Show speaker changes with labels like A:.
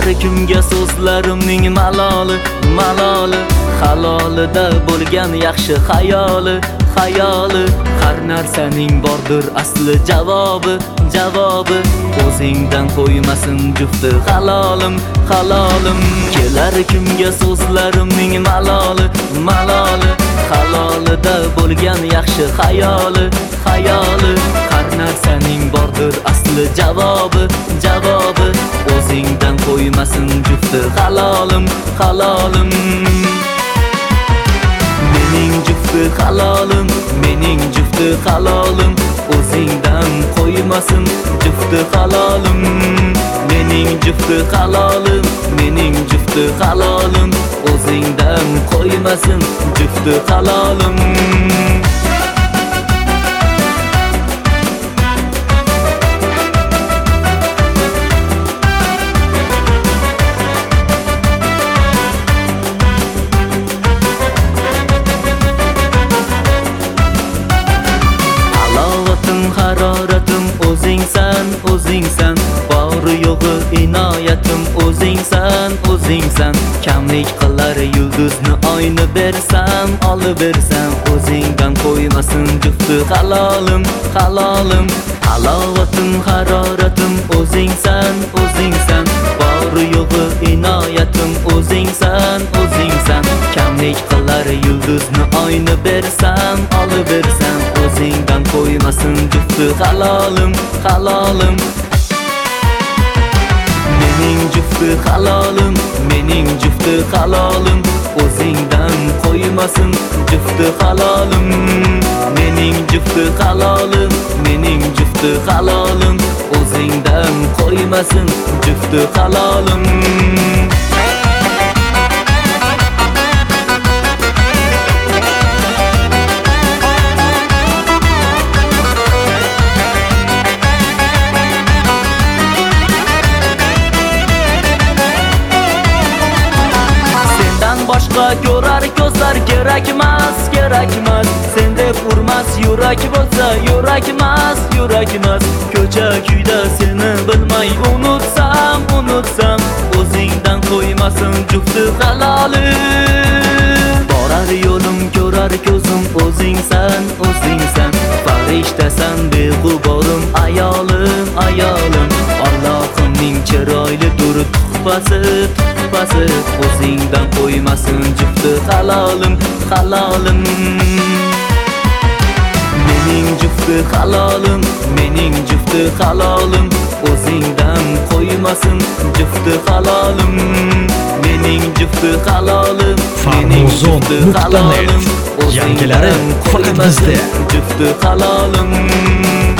A: kimga so'zlarimning maloli halolida bo'lgan yaxshi xayoli har narsaning bordir asli javobi o'zingdan qo'ymasin jufti halolim kelar kimga so'zlarimning maloli halolida bo'lgan yaxshi xayoli har narsaning bordir asli javobi o'zingdan qo'ymasin jufti halolim mening jufti halolim o'zingdan qo'ymasin jufti halolim mening jufti halolim o'zingdan qo'ymasin jufti halolim haroratim o'zingsan bori yo'g'i inoyatim o'zingsan kamlik qilar yulduzni oyni bersam olaversam o'zingdan qo'ymasin jufti halolim halovatim haroratim o'zingsan bori yo'g'i inoyatim o'zingsan kamlik qilar yulduzni oyni bersam olaversam o'zingdan qo'ymasin jufti halolim mening jufti halolim o'zingdan qo'ymasin jufti halolim mening jufti halolim o'zingdan qo'ymasin jufti halolim boshqa ko'rar ko'zlar kerakmas sen deb urmas yurak bo'lsa yurakmas ko'cha kuyda seni bilmay unutsam o'zingdan qo'ymasin jufti halolim borar yo'lim ko'rar ko'zim o'zingsan farishtasan beg'uborim ayolim Allohimning chiroylidir tuhfasi o'zingdan qo'ymasin jufti halolim mening jufti halolim o'zingdan qo'ymasin jufti halolim mening jufti halolim
B: Farmuzon.net yangilari faqat bizda
A: jufti halolim